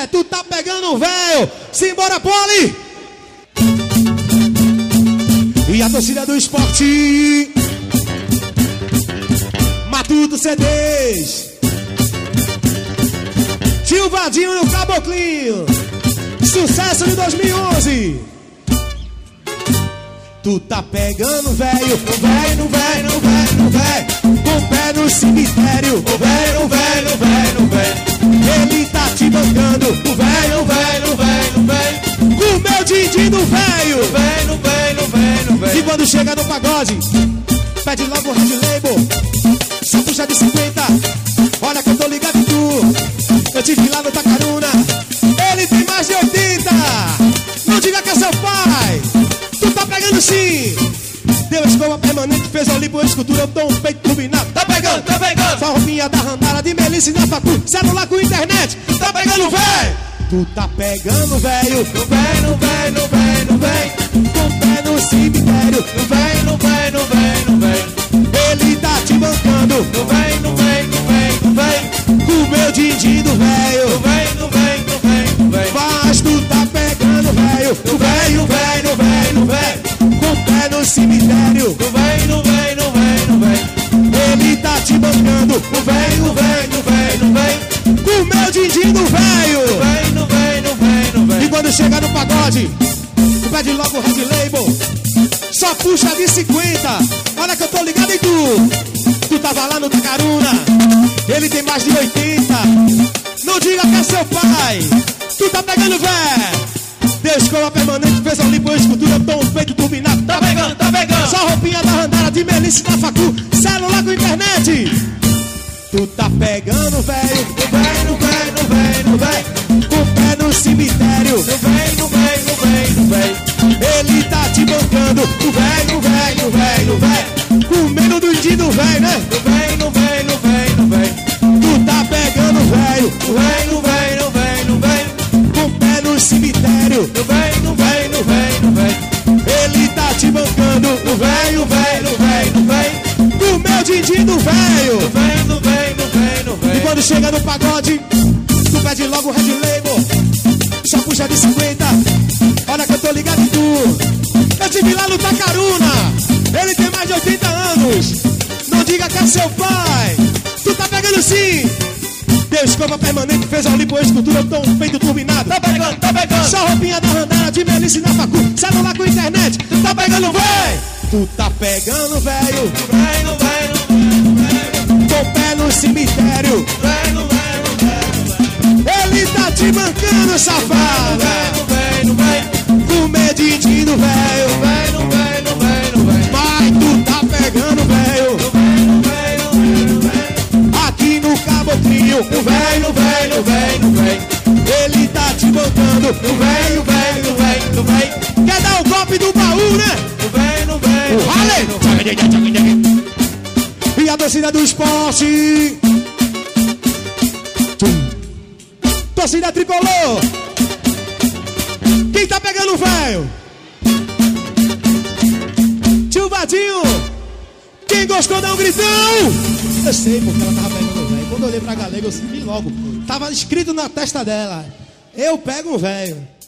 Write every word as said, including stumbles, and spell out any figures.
tu tá pegando um véio. Simbora, Poli! E a torcida do esporte, Matuto C Ds, Tio Vadinho no Caboclinho, sucesso de dois mil e onze. Tu tá pegando velho, no velho, no velho, no velho, no velho, com o pé no cemitério, no velho, no velho, no velho, no velho. Ele tá te bancando, no velho, no velho, no velho, no velho, com o meu din-din do velho, no velho, no velho, no velho, no velho. E quando chega no pagode, pede logo o Red Label, só puxa de cinquenta, olha que eu tô ligado em tu. Eu te vi lá no Tacaruna, ele tem mais de oitenta. Não diga que é seu pai, tu tá pegando sim. Deu escova permanente, fez Olimpo, escultura, eu tô um peito turbinado. Tá pegando, tá pegando. Só roupinha da Randara, de Melissa e na facu, celular com internet. Tá pegando, véi. Tu tá pegando, velho. No véi, no véi, no véi, no véi, com o pé no cemitério. No véi, no véi, no véi, no véi. Ele tá te bancando. No véi, no véi, no véi, no véi, com o meu din-din do velho. No véi, no véi, no véi, no véi. Mas tu tá pegando, velho. No véi, no véi, no véi, no véi, com o pé no cemitério. No véi, no véi, no véi, no véi. Ele tá te bancando. No véi, no véi, no véi, no véi, com o meu din-din do velho. No véi, no véi, no véi, no véi. E quando chega no pagode, tu pede logo o Red Label, só puxa de cinquenta. Olha que eu tô ligado em tu. Tu tava lá no Tacaruna, ele tem mais de oitenta. Não diga que é seu pai, tu tá pegando véi. Deu escola permanente, fez Olimpo, escultura, tom feito turbinado. Tá pegando, tá pegando. Só roupinha da Randara, de Melissa na facu, celular com internet. Tu tá pegando, velho. No véi, no véi, no véi, no véi, com o pé no cemitério. No véi, no véi, no véi, no véi. Ele tá te bancando. No véi, no véi, no véi, no véi, com medo do din do véi, né? No véi, no véi, no véi, no véi. Tu tá pegando, velho. No véi, no véi, no véi, no véi, com o pé no cemitério. No véi, no véi, no véi, no véi. Ele tá te bancando. No véi, no véi, no véi, no véi, com o meu din-din do velho. No véi, no véi, no véi, no véi. E quando chega no pagode, tu pede logo o Red Label, só puxa de cinquenta. Olha que eu tô ligado em tu. Eu te vi lá no Tacaruna, ele tem mais de oitenta anos. Não diga que é seu pai, tu tá pegando sim. Deu escova permanente, fez Olimpo, escultura, eu tô um peito turbinado. Tá pegando, tá pegando. Só roupinha da Randara, de Melissa na facu, celular com internet. Tu tá pegando, véi. Tu tá pegando, velho. No véi, no véi, no véi, com o pé no cemitério. No véi, no véi, no véi, no véi. Ele tá te mancando, safado. No véi, no véi, no véi, com o medidinho do velho. No véi, no véi, no véi, no véi. Mas tu tá pegando, velho. No véi, no véi, no véi, no véi. Aqui no Caboclinho. No véi, no véi, no véi, no véi. Ele tá te bancando. No véi, no véi, no véi, no véi. Quer dar o golpe do baú, né? No véi, no véi, o Harley. E a torcida do esporte, torcida tricolor. Quem tá pegando o velho? Tio Vadinho. Quem gostou dá um gritão. Eu sei porque ela tava pegando o velho. Quando eu olhei pra galega eu vi logo, tava escrito na testa dela: eu pego o velho.